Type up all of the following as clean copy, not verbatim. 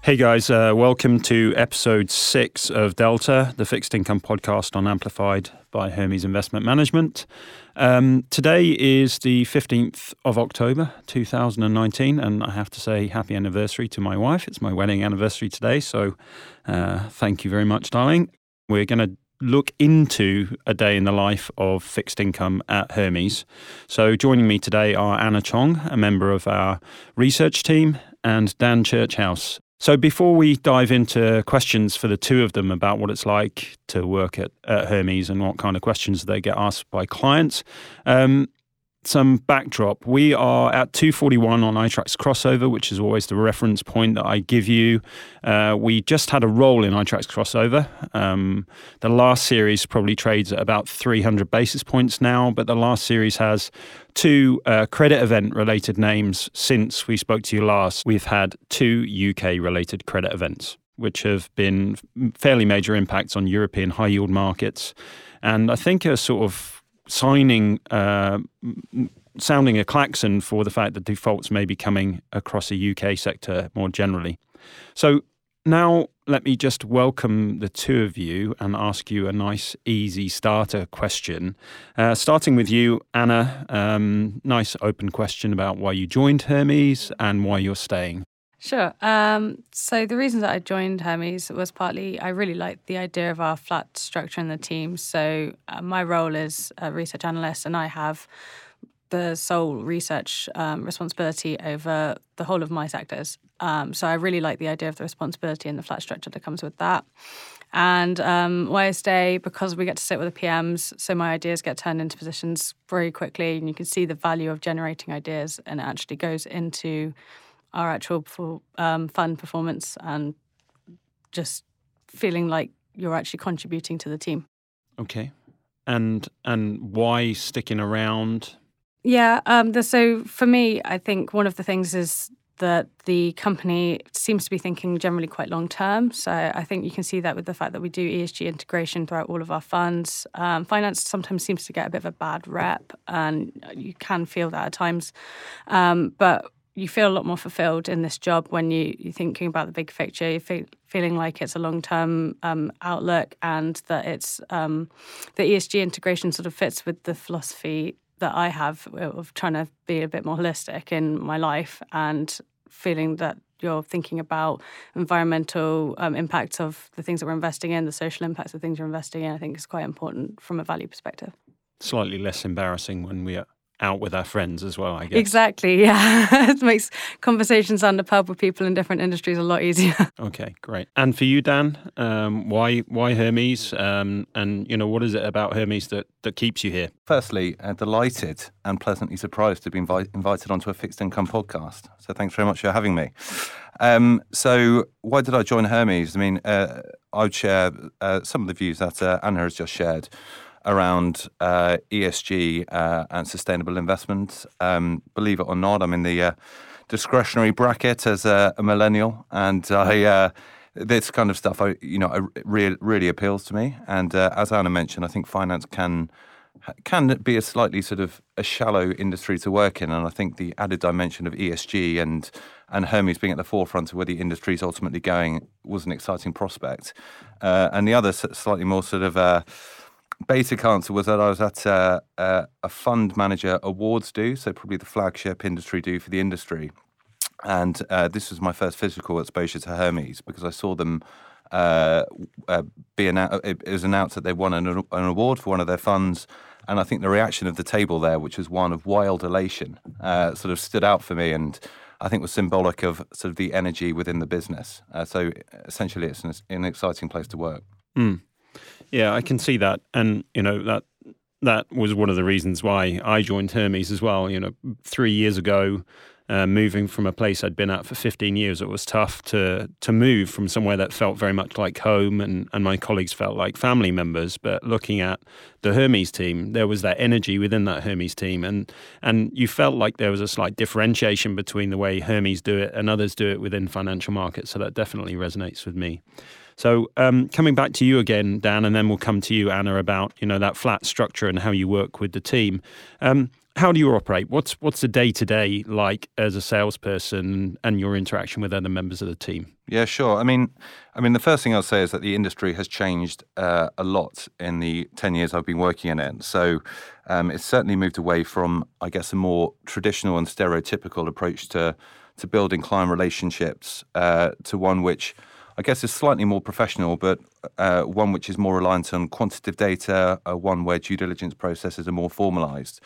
Hey guys, welcome to episode 6 of Delta, the fixed income podcast on Amplified by Hermes Investment Management. Today is the 15th of October 2019, and I have to say happy anniversary to my wife. It's my wedding anniversary today, so thank you very much, darling. We're going to look into a day in the life of fixed income at Hermes. So joining me today are Anna Chong, a member of our research team, and Dan Churchhouse. So before we dive into questions for the two of them about what it's like to work at Hermes and what kind of questions they get asked by clients, some backdrop. We are at 241 on iTraxx Crossover, which is always the reference point that I give you. We just had a roll in iTraxx Crossover. The last series probably trades at about 300 basis points now, but the last series has two credit event related names since we spoke to you last. We've had two UK related credit events, which have been fairly major impacts on European high yield markets. And I think a sort of sounding a klaxon for the fact that defaults may be coming across the UK sector more generally. So now let me just welcome the two of you and ask you a nice, easy starter question. Starting with you, Anna, nice open question about why you joined Hermes and why you're staying. Sure. So the reason that I joined Hermes was partly I really liked the idea of our flat structure in the team. So my role is a research analyst, and I have the sole research responsibility over the whole of my sectors. So I really like the idea of the responsibility and the flat structure that comes with that. And why I stay, because we get to sit with the PMs, so my ideas get turned into positions very quickly, and you can see the value of generating ideas, and it actually goes into our actual fund performance and just feeling like you're actually contributing to the team. Okay. And why sticking around? Yeah. So for me, I think one of the things is that the company seems to be thinking generally quite long term. So I think you can see that with the fact that we do ESG integration throughout all of our funds. Finance sometimes seems to get a bit of a bad rep, and you can feel that at times. But you feel a lot more fulfilled in this job when you're thinking about the big picture. You're feeling like it's a long-term outlook, and that it's the ESG integration sort of fits with the philosophy that I have of trying to be a bit more holistic in my life, and feeling that you're thinking about environmental impacts of the things that we're investing in, the social impacts of things you're investing in. I think is quite important from a value perspective. Slightly less embarrassing when we are out with our friends as well, I guess. Exactly, yeah. It makes conversations on the pub with people in different industries a lot easier. Okay, great. And for you, Dan, why Hermes? And what is it about Hermes that keeps you here? Firstly, delighted and pleasantly surprised to be invited onto a fixed income podcast. So thanks very much for having me. So why did I join Hermes? I mean, I would share some of the views that Anna has just shared around ESG and sustainable investment. Believe it or not, I'm in the discretionary bracket as a millennial, and this kind of stuff, really appeals to me. And as Anna mentioned, I think finance can be a slightly sort of a shallow industry to work in, and I think the added dimension of ESG and Hermes being at the forefront of where the industry is ultimately going was an exciting prospect. And the other slightly more sort of basic answer was that I was at a fund manager awards do, so probably the flagship industry do for the industry. And this was my first physical exposure to Hermes, because I saw them it was announced that they won an award for one of their funds. And I think the reaction of the table there, which was one of wild elation, sort of stood out for me, and I think was symbolic of sort of the energy within the business. So essentially it's an exciting place to work. Mm. Yeah, I can see that. And, that was one of the reasons why I joined Hermes as well. 3 years ago, moving from a place I'd been at for 15 years, it was tough to move from somewhere that felt very much like home and my colleagues felt like family members. But looking at the Hermes team, there was that energy within that Hermes team. And you felt like there was a slight differentiation between the way Hermes do it and others do it within financial markets. So that definitely resonates with me. So coming back to you again, Dan, and then we'll come to you, Anna, about that flat structure and how you work with the team. how do you operate? What's the day-to-day like as a salesperson and your interaction with other members of the team? Yeah, sure. I mean, the first thing I'll say is that the industry has changed a lot in the 10 years I've been working in it. So it's certainly moved away from, I guess, a more traditional and stereotypical approach to building client relationships to one which I guess is slightly more professional, but one which is more reliant on quantitative data, one where due diligence processes are more formalized.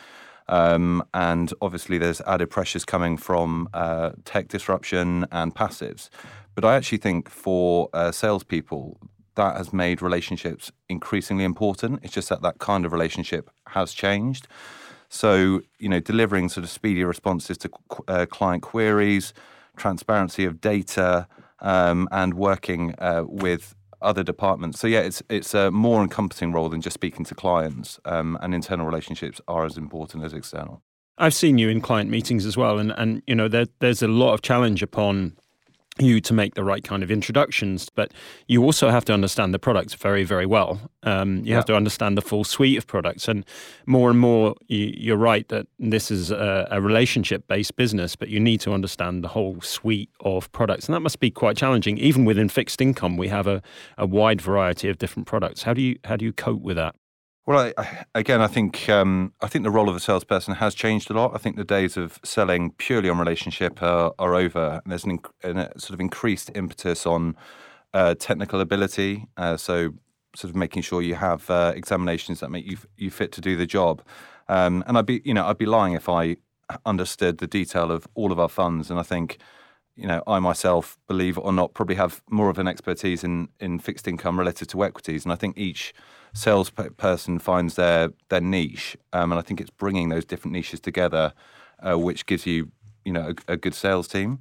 And obviously there's added pressures coming from tech disruption and passives. But I actually think for salespeople, that has made relationships increasingly important. It's just that kind of relationship has changed. So, delivering sort of speedy responses to client queries, transparency of data, and working with other departments. So yeah, it's a more encompassing role than just speaking to clients, and internal relationships are as important as external. I've seen you in client meetings as well, and there's a lot of challenge upon you to make the right kind of introductions, but you also have to understand the products very, very well. You have to understand the full suite of products, and more, you're right that this is a relationship-based business, but you need to understand the whole suite of products, and that must be quite challenging. Even within fixed income, we have a wide variety of different products. How do you cope with that? Well, I think the role of a salesperson has changed a lot. I think the days of selling purely on relationship are over. And there's a sort of increased impetus on technical ability. So sort of making sure you have examinations that make you fit to do the job. And I'd be lying if I understood the detail of all of our funds. And I think, I myself, believe it or not, probably have more of an expertise in fixed income relative to equities. And I think each salesperson finds their niche, and I think it's bringing those different niches together, which gives you a good sales team.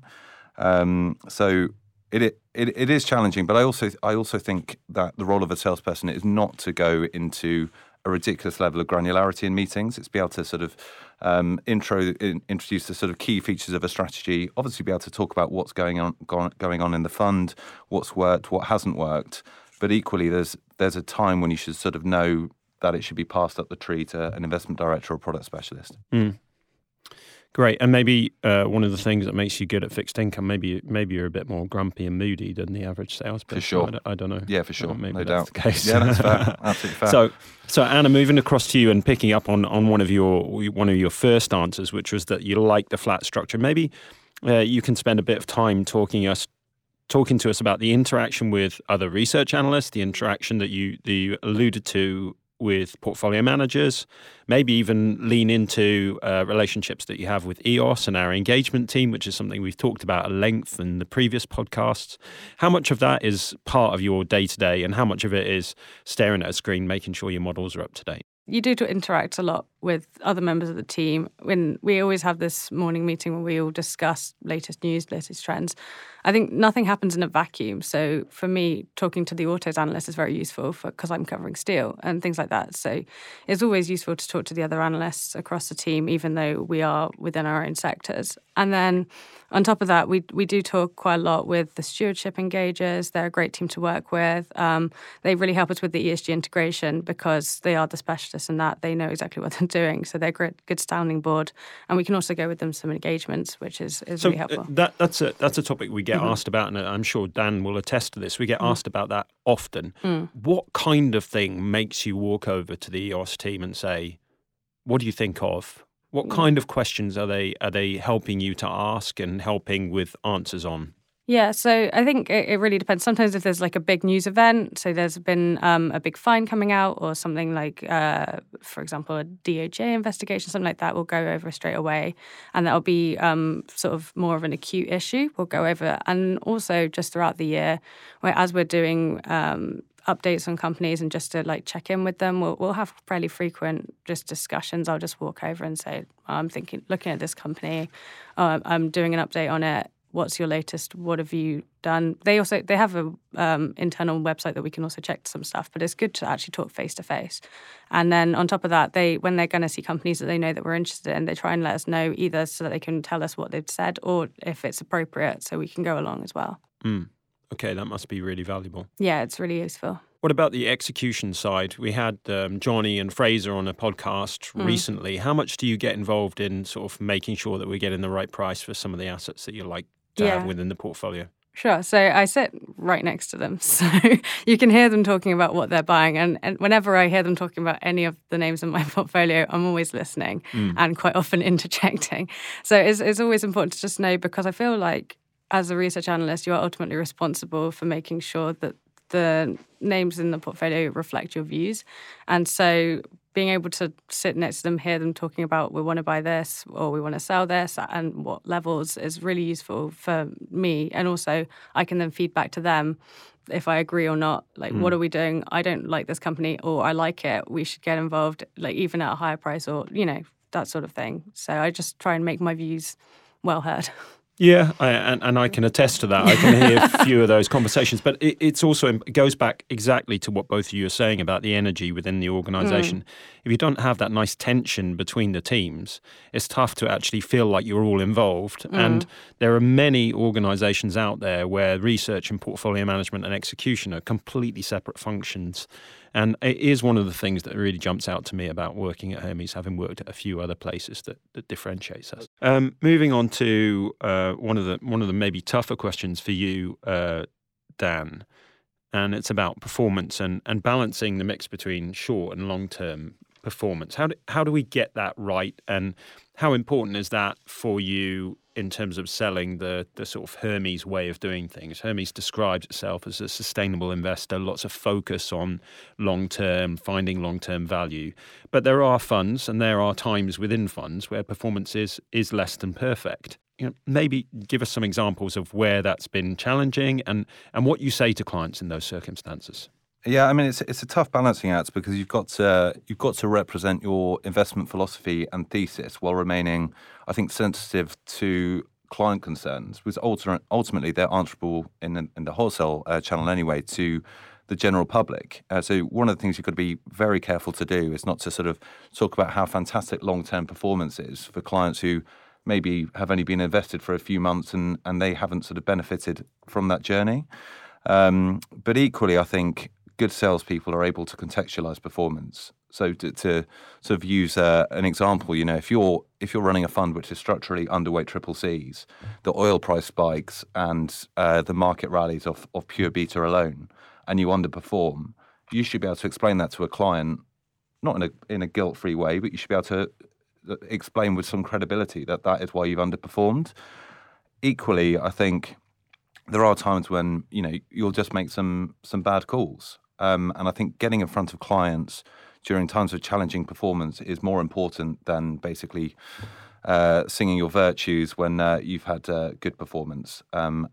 So it is challenging, but I also think that the role of a salesperson is not to go into a ridiculous level of granularity in meetings. It's be able to sort of introduce the sort of key features of a strategy. Obviously, be able to talk about what's going on in the fund, what's worked, what hasn't worked. But equally, there's a time when you should sort of know that it should be passed up the tree to an investment director or product specialist. Great. And maybe one of the things that makes you good at fixed income, maybe you're a bit more grumpy and moody than the average salesperson. For sure. I don't know. Yeah, for sure. Maybe no that's doubt. the case. Yeah, that's fair. Absolutely fair. So Anna, moving across to you and picking up on one of your first answers, which was that you like the flat structure. Maybe you can spend a bit of time talking to us about the interaction with other research analysts, the interaction that you alluded to with portfolio managers, maybe even lean into relationships that you have with EOS and our engagement team, which is something we've talked about at length in the previous podcasts. How much of that is part of your day-to-day, and how much of it is staring at a screen, making sure your models are up to date? You do interact a lot with other members of the team. When we always have this morning meeting where we all discuss latest news, latest trends. I think nothing happens in a vacuum. So for me, talking to the autos analyst is very useful because I'm covering steel and things like that. So it's always useful to talk to the other analysts across the team, even though we are within our own sectors. And then on top of that, we do talk quite a lot with the stewardship engagers. They're a great team to work with. They really help us with the ESG integration because they are the specialists in that. They know exactly what they're doing. So they're a good sounding board. And we can also go with them some engagements, which is really helpful. That's a topic we get asked about, and I'm sure Dan will attest to this. We get asked about that often. What kind of thing makes you walk over to the EOS team and say, what do you think of? What kind of questions are they helping you to ask and helping with answers on? Yeah, so I think it really depends. Sometimes if there's like a big news event, so there's been a big fine coming out or something like, for example, a DOJ investigation, something like that, we'll go over straight away. And that'll be sort of more of an acute issue. We'll go over. And also just throughout the year, as we're doing updates on companies and just to like check in with them, we'll have fairly frequent just discussions. I'll just walk over and say, I'm looking at this company, I'm doing an update on it. What's your latest? What have you done? They have a internal website that we can also check some stuff, but it's good to actually talk face to face. And then on top of that, when they're going to see companies that they know that we're interested in, they try and let us know either so that they can tell us what they've said or if it's appropriate so we can go along as well. Okay, that must be really valuable. Yeah, it's really useful. What about the execution side? We had Johnny and Fraser on a podcast recently. How much do you get involved in sort of making sure that we're getting the right price for some of the assets that you like to have within the portfolio? Sure. So I sit right next to them. So you can hear them talking about what they're buying. And whenever I hear them talking about any of the names in my portfolio, I'm always listening and quite often interjecting. So it's always important to just know, because I feel like as a research analyst, you are ultimately responsible for making sure that the names in the portfolio reflect your views. And so being able to sit next to them, hear them talking about we want to buy this or we want to sell this and what levels is really useful for me. And also I can then feed back to them if I agree or not. Like, what are we doing? I don't like this company, or I like it. We should get involved, like even at a higher price, or, that sort of thing. So I just try and make my views well heard. Yeah, and I can attest to that. I can hear a few of those conversations, but it goes back exactly to what both of you are saying about the energy within the organisation. If you don't have that nice tension between the teams, it's tough to actually feel like you're all involved. And there are many organisations out there where research and portfolio management and execution are completely separate functions. And it is one of the things that really jumps out to me about working at Hermes, having worked at a few other places that differentiates us. Moving on to one of the maybe tougher questions for you, Dan, and it's about performance and balancing the mix between short and long-term performance. How do we get that right, and how important is that for you in terms of selling the sort of Hermes way of doing things? Hermes describes itself as a sustainable investor, lots of focus on long-term, finding long-term value. But there are funds and there are times within funds where performance is less than perfect. Maybe give us some examples of where that's been challenging and what you say to clients in those circumstances. Yeah, I mean, it's a tough balancing act, because you've got to represent your investment philosophy and thesis while remaining, I think, sensitive to client concerns, because ultimately they're answerable in the wholesale channel anyway to the general public. So one of the things you've got to be very careful to do is not to sort of talk about how fantastic long-term performance is for clients who maybe have only been invested for a few months and they haven't sort of benefited from that journey. But equally, I think good salespeople are able to contextualize performance. So to sort of use an example, if you're running a fund which is structurally underweight triple Cs, the oil price spikes and the market rallies off pure beta alone, and you underperform, you should be able to explain that to a client, not in a guilt-free way, but you should be able to explain with some credibility that is why you've underperformed. Equally, I think there are times when you'll just make some bad calls. And I think getting in front of clients during times of challenging performance is more important than basically singing your virtues when you've had good performance. And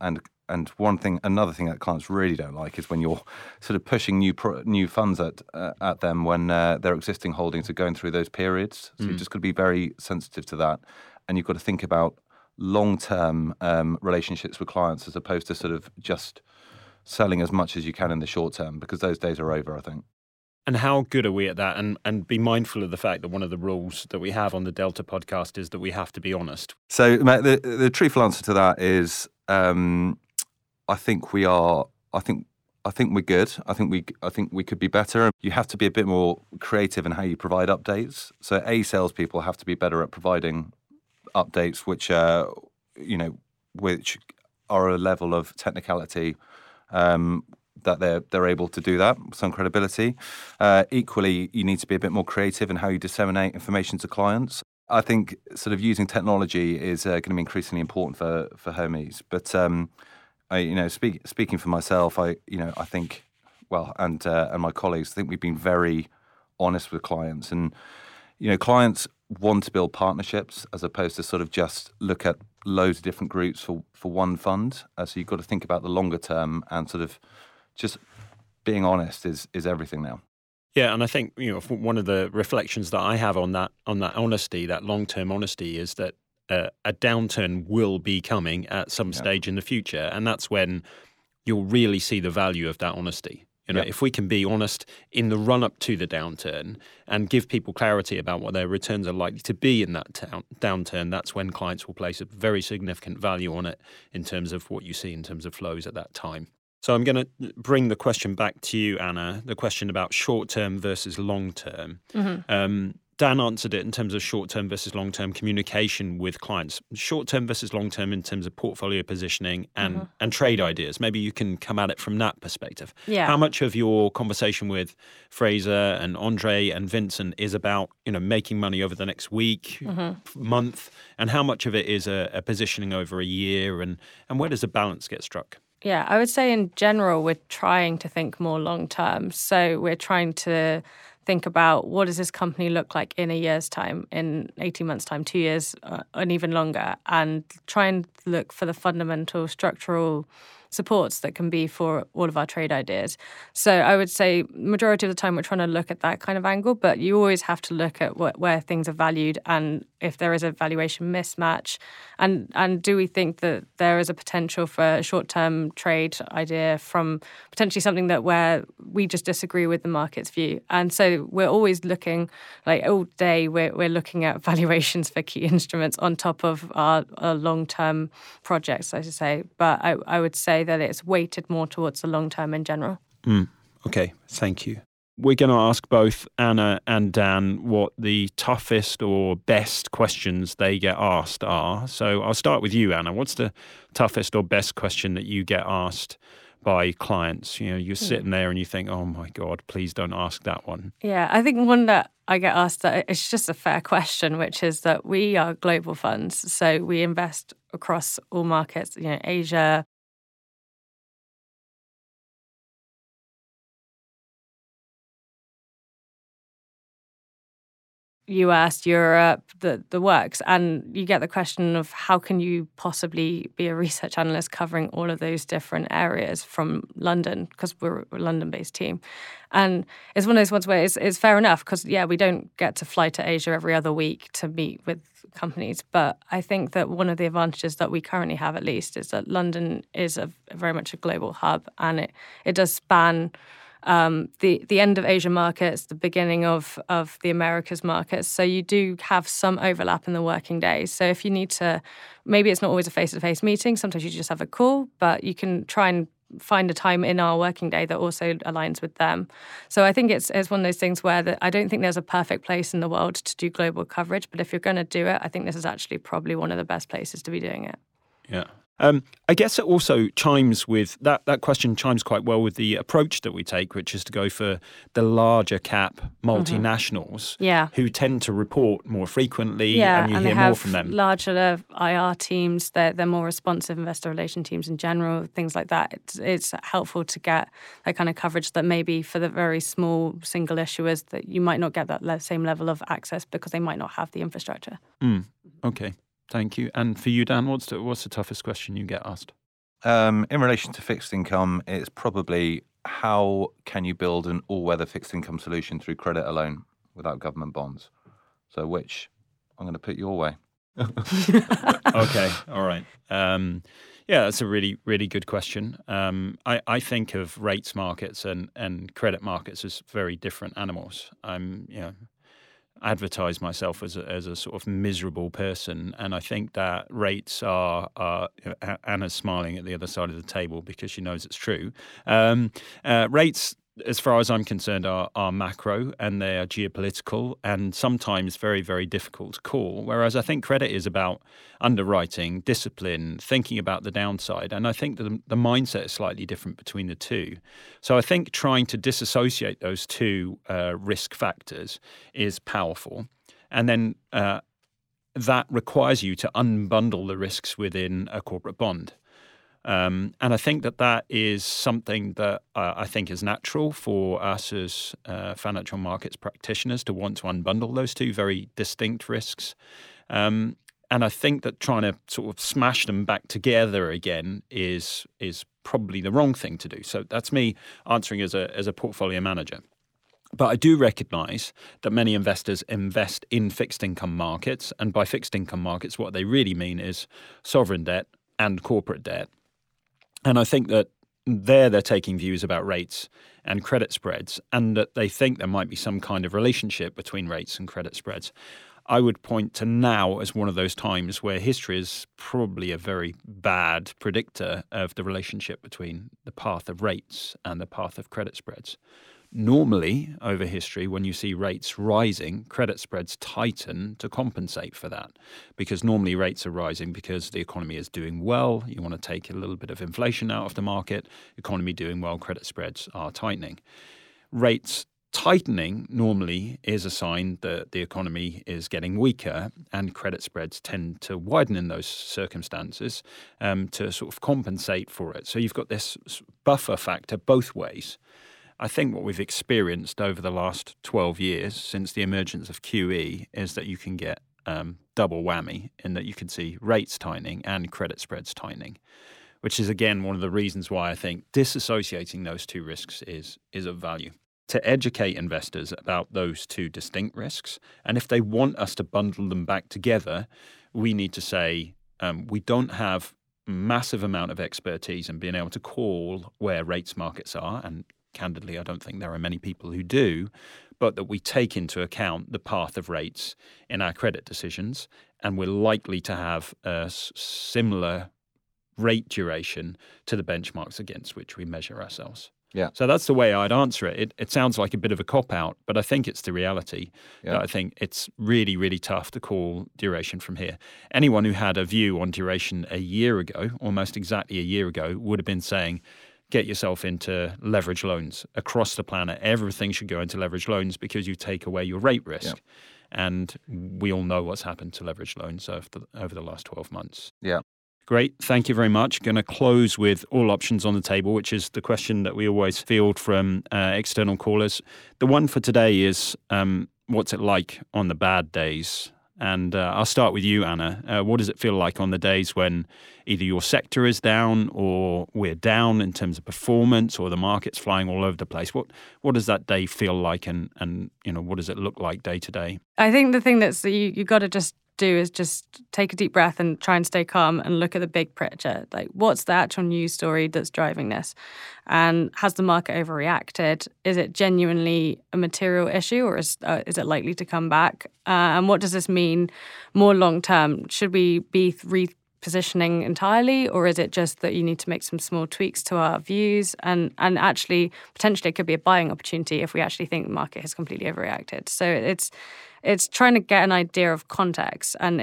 another thing that clients really don't like is when you're sort of pushing new funds at them when their existing holdings are going through those periods. So you've just got to be very sensitive to that, and you've got to think about long-term relationships with clients as opposed to sort of just selling as much as you can in the short term, because those days are over, I think. And how good are we at that? And be mindful of the fact that one of the rules that we have on the Delta podcast is that we have to be honest. So the truthful answer to that is I think we are. I think we're good. I think we could be better. You have to be a bit more creative in how you provide updates. So salespeople have to be better at providing updates which are a level of technicality that they're able to do that with some credibility. Equally, you need to be a bit more creative in how you disseminate information to clients. I think sort of using technology is going to be increasingly important for Hermes. But speaking for myself, I think, and my colleagues, I think we've been very honest with clients, and clients want to build partnerships as opposed to sort of just look at loads of different groups for one fund. So you've got to think about the longer term, and sort of just being honest is everything now. Yeah, and I think one of the reflections that I have on that honesty, that long-term honesty, is that a downturn will be coming at some stage in the future, and that's when you'll really see the value of that honesty. If we can be honest in the run-up to the downturn and give people clarity about what their returns are likely to be in that downturn, that's when clients will place a very significant value on it in terms of what you see in terms of flows at that time. So I'm going to bring the question back to you, Anna, the question about short-term versus long-term. Dan answered it in terms of short-term versus long-term communication with clients. Short-term versus long-term in terms of portfolio positioning and trade ideas. Maybe you can come at it from that perspective. Yeah. How much of your conversation with Fraser and Andre and Vincent is about, making money over the next week, month, and how much of it is a positioning over a year, and where does the balance get struck? Yeah, I would say in general, we're trying to think more long-term. So we're trying to think about what does this company look like in a year's time, in 18 months' time, 2 years, and even longer, and try and look for the fundamental structural supports that can be for all of our trade ideas. So I would say majority of the time we're trying to look at that kind of angle, but you always have to look at where things are valued and if there is a valuation mismatch, and do we think that there is a potential for a short-term trade idea from potentially something that where we just disagree with the market's view. And so we're always looking, like all day we're looking at valuations for key instruments on top of our long-term projects, so to say. But I would say that it's weighted more towards the long term in general. Okay, thank you. We're going to ask both Anna and Dan what the toughest or best questions they get asked are. So I'll start with you, Anna. What's the toughest or best question that you get asked by clients? You're sitting there and you think, oh my God, please don't ask that one. Yeah, I think one that I get asked that it's just a fair question, which is that we are global funds. So we invest across all markets, Asia, US, Europe, the works. And you get the question of how can you possibly be a research analyst covering all of those different areas from London, because we're a London-based team. And it's one of those ones where it's fair enough because, we don't get to fly to Asia every other week to meet with companies. But I think that one of the advantages that we currently have, at least, is that London is very much a global hub, and it does span the end of Asian markets, the beginning of the Americas markets. So you do have some overlap in the working days. So if you need to, maybe it's not always a face-to-face meeting. Sometimes you just have a call, but you can try and find a time in our working day that also aligns with them. So I think it's one of those things where I don't think there's a perfect place in the world to do global coverage. But if you're going to do it, I think this is actually probably one of the best places to be doing it. Yeah. I guess it also chimes with that question chimes quite well with the approach that we take, which is to go for the larger cap multinationals who tend to report more frequently and you hear more from them. Larger IR teams, they're more responsive investor relation teams in general, things like that. It's helpful to get that kind of coverage that maybe for the very small single issuers that you might not get that same level of access because they might not have the infrastructure. Okay. Thank you. And for you, Dan, what's the toughest question you get asked? In relation to fixed income, it's probably how can you build an all-weather fixed income solution through credit alone without government bonds? So which I'm going to put your way. Okay. All right. That's a really, really good question. I think of rates markets and credit markets as very different animals. Advertise myself as a sort of miserable person, and I think that rates are Anna's smiling at the other side of the table because she knows it's true. Rates, as far as I'm concerned, are macro and they are geopolitical and sometimes very, very difficult to call. Whereas I think credit is about underwriting, discipline, thinking about the downside. And I think that the mindset is slightly different between the two. So I think trying to disassociate those two risk factors is powerful. And then that requires you to unbundle the risks within a corporate bond. And I think that is something that I think is natural for us as financial markets practitioners to want to unbundle those two very distinct risks. And I think that trying to sort of smash them back together again is probably the wrong thing to do. So that's me answering as a portfolio manager. But I do recognise that many investors invest in fixed income markets. And by fixed income markets, what they really mean is sovereign debt and corporate debt. And I think that they're taking views about rates and credit spreads and that they think there might be some kind of relationship between rates and credit spreads. I would point to now as one of those times where history is probably a very bad predictor of the relationship between the path of rates and the path of credit spreads. Normally, over history, when you see rates rising, credit spreads tighten to compensate for that, because normally rates are rising because the economy is doing well. You want to take a little bit of inflation out of the market. Economy doing well, credit spreads are tightening. Rates tightening normally is a sign that the economy is getting weaker, and credit spreads tend to widen in those circumstances to sort of compensate for it. So you've got this buffer factor both ways. I think what we've experienced over the last 12 years since the emergence of QE is that you can get double whammy in that you can see rates tightening and credit spreads tightening, which is, again, one of the reasons why I think disassociating those two risks is of value. To educate investors about those two distinct risks, and if they want us to bundle them back together, we need to say we don't have massive amount of expertise in being able to call where rates markets are, and candidly, I don't think there are many people who do, but that we take into account the path of rates in our credit decisions, and we're likely to have a similar rate duration to the benchmarks against which we measure ourselves. Yeah. So that's the way I'd answer it. It sounds like a bit of a cop-out, but I think it's the reality. Yeah. That I think it's really, really tough to call duration from here. Anyone who had a view on duration a year ago, almost exactly a year ago, would have been saying, get yourself into leverage loans across the planet. Everything should go into leverage loans because you take away your rate risk. Yeah. And we all know what's happened to leverage loans over the last 12 months. Yeah. Great. Thank you very much. Going to close with all options on the table, which is the question that we always field from external callers. The one for today is, what's it like on the bad days? And I'll start with you, Anna. What does it feel like on the days when either your sector is down or we're down in terms of performance or the market's flying all over the place? What does that day feel like, and what does it look like day to day? I think the thing that's you got to just do is just take a deep breath and try and stay calm and look at the big picture. Like, what's the actual news story that's driving this? And has the market overreacted? Is it genuinely a material issue, or is it likely to come back? And what does this mean more long term? Should we be repositioning entirely, or is it just that you need to make some small tweaks to our views? And actually, potentially, it could be a buying opportunity if we actually think the market has completely overreacted. So it's trying to get an idea of context, and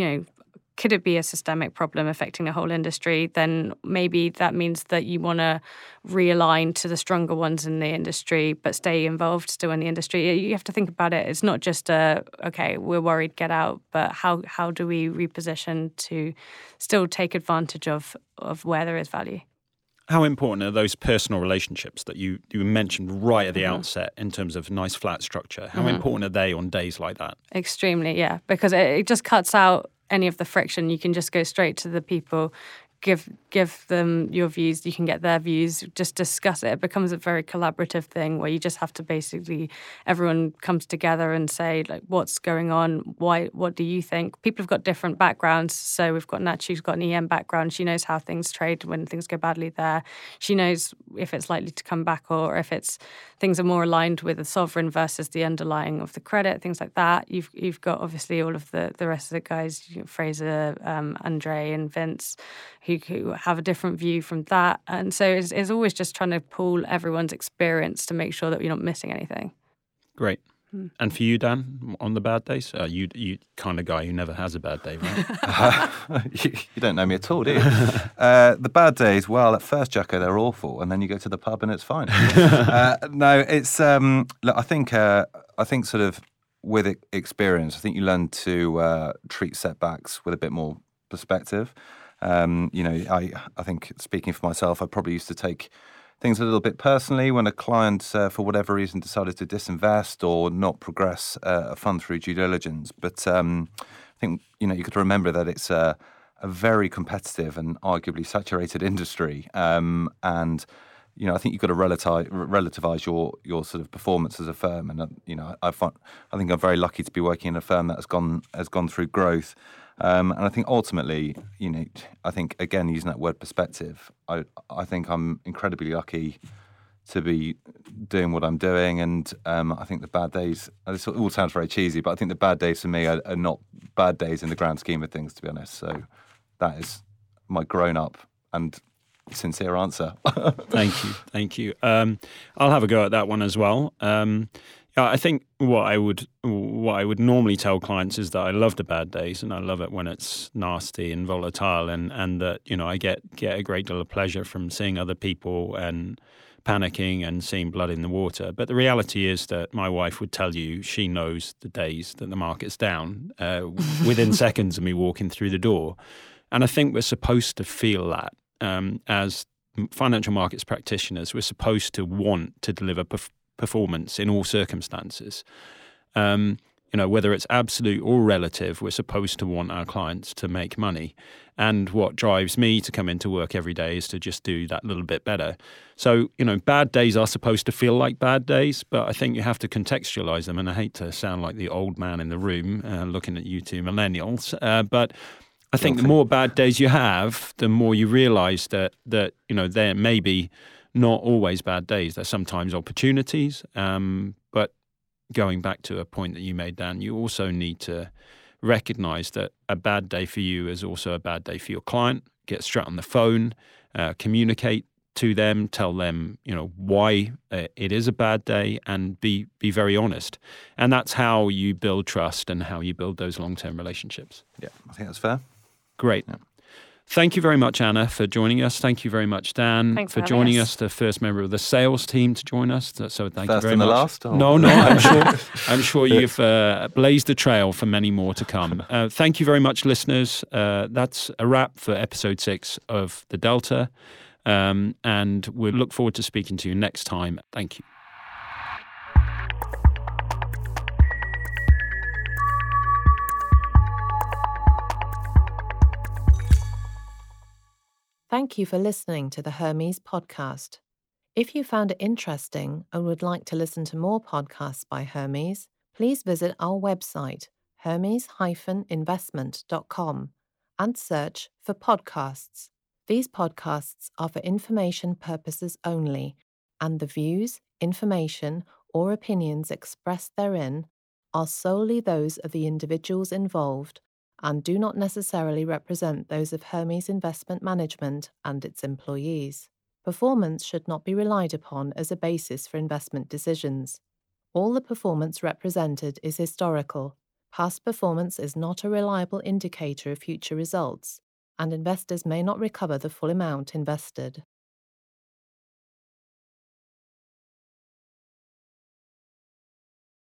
could it be a systemic problem affecting the whole industry? Then maybe that means that you want to realign to the stronger ones in the industry, but stay involved still in the industry. You have to think about it. It's not just okay, we're worried, get out, but how do we reposition to still take advantage of where there is value? How important are those personal relationships that you mentioned right at the outset in terms of nice flat structure? How important are they on days like that? Extremely, yeah, because it just cuts out any of the friction. You can just go straight to the people, give them your views, you can get their views, just discuss it. It becomes a very collaborative thing where you just have to basically, everyone comes together and say, like, what's going on? What do you think? People have got different backgrounds. So we've got Nat, who's got an EM background. She knows how things trade when things go badly there. She knows if it's likely to come back or if things are more aligned with the sovereign versus the underlying of the credit, things like that. You've got obviously all of the rest of the guys, Fraser, Andre and Vince, who have a different view from that. And so it's always just trying to pool everyone's experience to make sure that you're not missing anything. Great. And for you, Dan, on the bad days? You kind of guy who never has a bad day, right? You don't know me at all, do you? The bad days, well, at first, Jacko, they're awful, and then you go to the pub and it's fine. No, it's look, I think sort of with experience, I think you learn to treat setbacks with a bit more perspective. I think, speaking for myself, I probably used to take things a little bit personally when a client, for whatever reason, decided to disinvest or not progress a fund through due diligence. But I think, you've got to remember that it's a very competitive and arguably saturated industry. And, I think you've got to relativize your sort of performance as a firm. And, I think I'm very lucky to be working in a firm that has gone through growth. And I think ultimately, I think, again, using that word perspective, I think I'm incredibly lucky to be doing what I'm doing. And I think the bad days, this all sounds very cheesy, but I think the bad days for me are not bad days in the grand scheme of things, to be honest. So that is my grown up and sincere answer. Thank you. I'll have a go at that one as well. I think what I would normally tell clients is that I love the bad days, and I love it when it's nasty and volatile, and that I get a great deal of pleasure from seeing other people and panicking and seeing blood in the water. But the reality is that my wife would tell you she knows the days that the market's down within seconds of me walking through the door, and I think we're supposed to feel that as financial markets practitioners. We're supposed to want to deliver performance in all circumstances. Whether it's absolute or relative, we're supposed to want our clients to make money. And what drives me to come into work every day is to just do that little bit better. So, bad days are supposed to feel like bad days, but I think you have to contextualize them. And I hate to sound like the old man in the room looking at you two millennials, but I think the more bad days you have, the more you realize that there may be not always bad days. There's sometimes opportunities. But going back to a point that you made, Dan, you also need to recognize that a bad day for you is also a bad day for your client. Get straight on the phone, communicate to them, tell them, why it is a bad day, and be very honest. And that's how you build trust and how you build those long-term relationships. Yeah, I think that's fair. Great. Yeah. Thank you very much, Anna, for joining us. Thank you very much, Dan, for joining us, the first member of the sales team to join us. So thank you very much. First and the last? No, I'm sure you've blazed the trail for many more to come. Thank you very much, listeners. That's a wrap for episode 6 of The Delta. And we look forward to speaking to you next time. Thank you. Thank you for listening to the Hermes podcast. If you found it interesting and would like to listen to more podcasts by Hermes, please visit our website, hermes-investment.com, and search for podcasts. These podcasts are for information purposes only, and the views, information, or opinions expressed therein are solely those of the individuals involved and do not necessarily represent those of Hermes Investment Management and its employees. Performance should not be relied upon as a basis for investment decisions. All the performance represented is historical. Past performance is not a reliable indicator of future results, and investors may not recover the full amount invested.